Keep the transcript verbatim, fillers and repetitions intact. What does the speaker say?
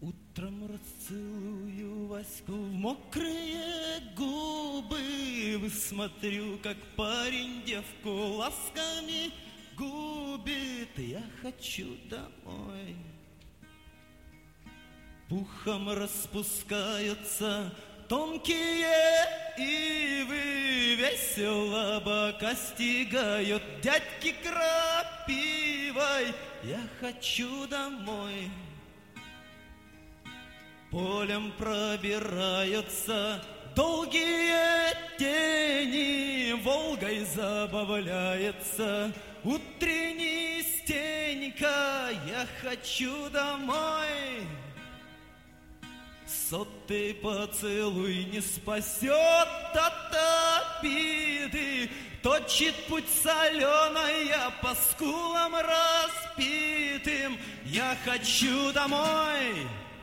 Утром расцелую Ваську в мокрые губы, высмотрю, как парень девку ласками губит. Я хочу домой. Пухом распускаются тонкие ивы, весело бока стигают дядьки крапивой. Я хочу домой. Полем пробираются долгие тени, Волгой забавляется утренний Стенька. Я хочу домой. Сотый поцелуй не спасет от обиды, точит путь соленая по скулам распитым. Я хочу домой.